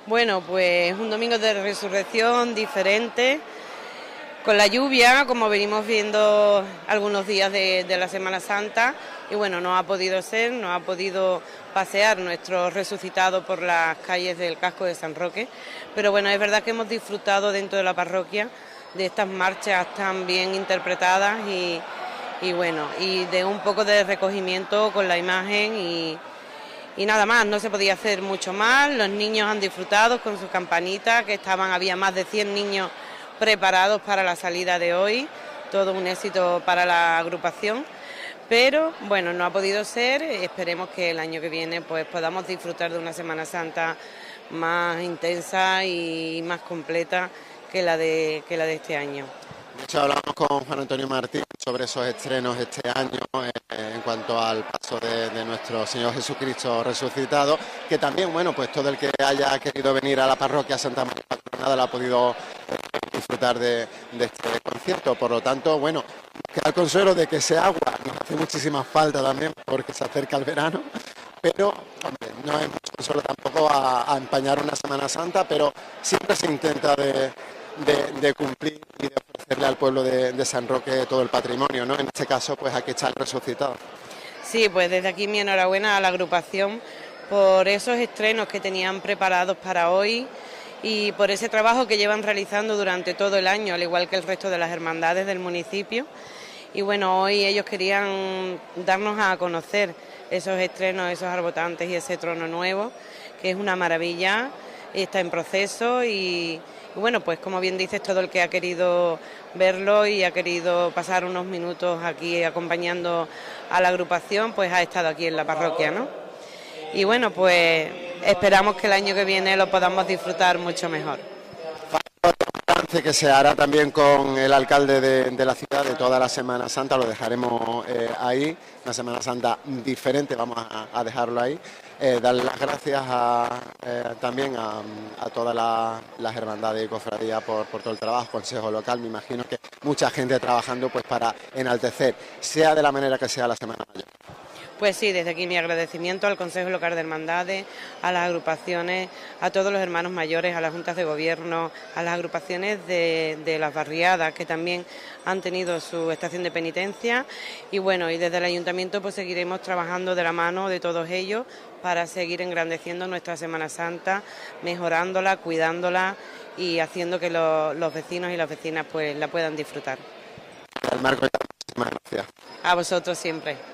Bueno, pues un domingo de resurrección diferente, con la lluvia, como venimos viendo algunos días de la Semana Santa, y bueno, no ha podido ser, no ha podido pasear nuestro resucitado por las calles del casco de San Roque, pero bueno, es verdad que hemos disfrutado dentro de la parroquia de estas marchas tan bien interpretadas y bueno, y de un poco de recogimiento con la imagen y nada más, no se podía hacer mucho más. Los niños han disfrutado con sus campanitas, que había más de 100 niños preparados para la salida de hoy, todo un éxito para la agrupación, pero bueno, no ha podido ser. Esperemos que el año que viene pues podamos disfrutar de una Semana Santa más intensa y más completa que la de este año. De hecho, hablamos con Juan Antonio Martín sobre esos estrenos este año en cuanto al paso de nuestro Señor Jesucristo resucitado, que también, bueno, pues todo el que haya querido venir a la parroquia Santa María Patronada la ha podido disfrutar de este concierto. Por lo tanto, bueno, queda el consuelo de que ese agua nos hace muchísima falta también porque se acerca el verano, pero hombre, no es mucho consuelo tampoco a empañar una Semana Santa, pero siempre se intenta de cumplir y de ofrecerle al pueblo de San Roque todo el patrimonio, ¿no? En este caso, pues aquí está el resucitado. Sí, pues desde aquí mi enhorabuena a la agrupación por esos estrenos que tenían preparados para hoy y por ese trabajo que llevan realizando durante todo el año, al igual que el resto de las hermandades del municipio. Y bueno, hoy ellos querían darnos a conocer esos estrenos, esos arbotantes y ese trono nuevo, que es una maravilla, está en proceso y bueno, pues como bien dices, todo el que ha querido verlo y ha querido pasar unos minutos aquí acompañando a la agrupación, pues ha estado aquí en la parroquia, ¿no? Y bueno, pues esperamos que el año que viene lo podamos disfrutar mucho mejor. Que se hará también con el alcalde de la ciudad de toda la Semana Santa, lo dejaremos ahí, una Semana Santa diferente, vamos a dejarlo ahí. Darle las gracias también a todas las hermandades y cofradías por todo el trabajo, consejo local, me imagino que mucha gente trabajando pues para enaltecer, sea de la manera que sea la Semana Mayor. Pues sí, desde aquí mi agradecimiento al Consejo Local de Hermandades, a las agrupaciones, a todos los hermanos mayores, a las juntas de gobierno, a las agrupaciones de las barriadas que también han tenido su estación de penitencia y bueno, y desde el Ayuntamiento pues seguiremos trabajando de la mano de todos ellos para seguir engrandeciendo nuestra Semana Santa, mejorándola, cuidándola y haciendo que los vecinos y las vecinas pues la puedan disfrutar. Marco, muchísimas gracias. A vosotros siempre.